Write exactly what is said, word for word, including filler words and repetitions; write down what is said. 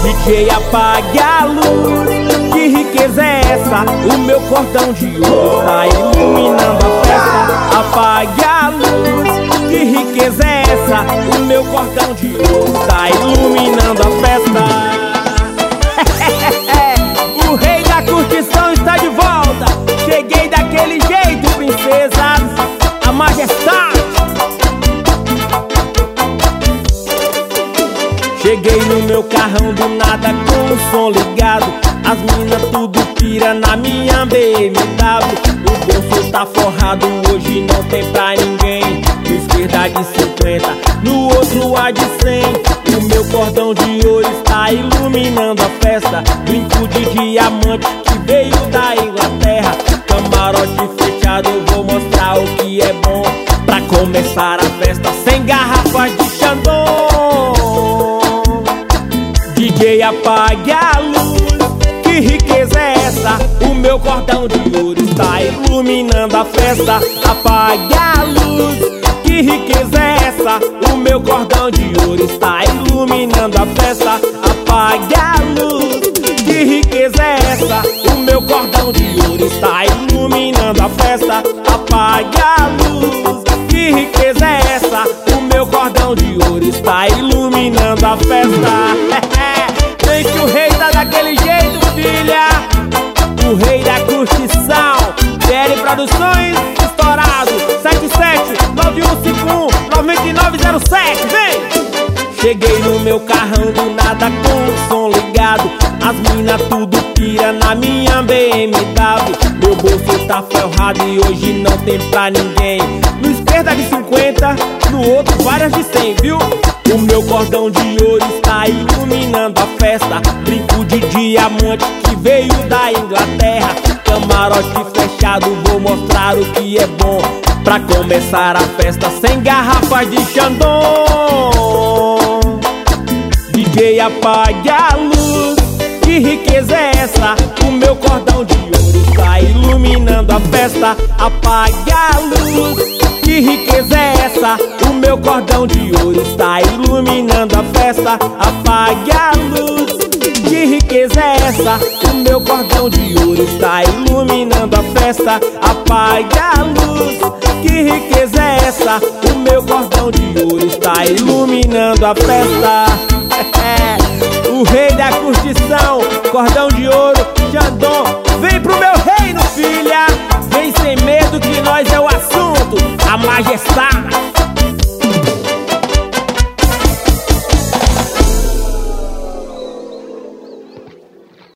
D J, apague a luz. Que riqueza é essa? O meu cordão de ouro está iluminando a festa. Apague a luz. Que riqueza é essa? O meu cordão de ouro está iluminando a festa. O rei da curtição está de volta. Cheguei daquele jeito, princesas, a majestade. Cheguei no meu carrão do nada com o som ligado. As minas tudo pira na minha B M W. O bolso tá forrado, hoje não tem pra ninguém. No esquerda de cinquenta, no outro a de cem. O meu cordão de ouro está iluminando a festa. Brinco de diamante que veio da Inglaterra. Camarote fechado, eu vou mostrar o que é bom. Pra começar a festa sem garrafas de Chandon. D J, apague a luz. Que riqueza é essa? O meu cordão de ouro está iluminando a festa. Apague a luz. Que riqueza é essa? O meu cordão de ouro está iluminando a festa. Apague a luz. Que riqueza é essa? O meu cordão de ouro está iluminando a festa. Apague a luz. Que riqueza é essa? O meu cordão de ouro está iluminando a festa. Vem que o rei tá daquele jeito, filha. O rei da curtição. D L Produções, estourado. Sete sete nove um cinco um nove nove zero sete. Vem! Cheguei no meu carrão do nada com o som ligado. As minas tudo pira na minha B M W. Meu bolso tá ferrado e hoje não tem pra ninguém. No esquerda de cinquenta, no outro várias de cem, viu? O meu cordão de ouro está iluminando a festa. Brinco de diamante que veio da Inglaterra. Camarote fechado, vou mostrar o que é bom. Pra começar a festa sem garrafas de Chandon. D J, apague a luz. Que riqueza é essa? O meu cordão de ouro está iluminando a festa. Apague a luz. Que riqueza é essa? O meu cordão de ouro está iluminando a festa. Apague a luz. Que riqueza é essa? O meu cordão de ouro está iluminando a festa. Apague a luz. Que riqueza é essa? O meu cordão de ouro está iluminando a festa. O rei da curtição, cordão de ouro, Chandon. Vem pro meu reino, filha. Vem sem medo que nós é o assunto. A majestade.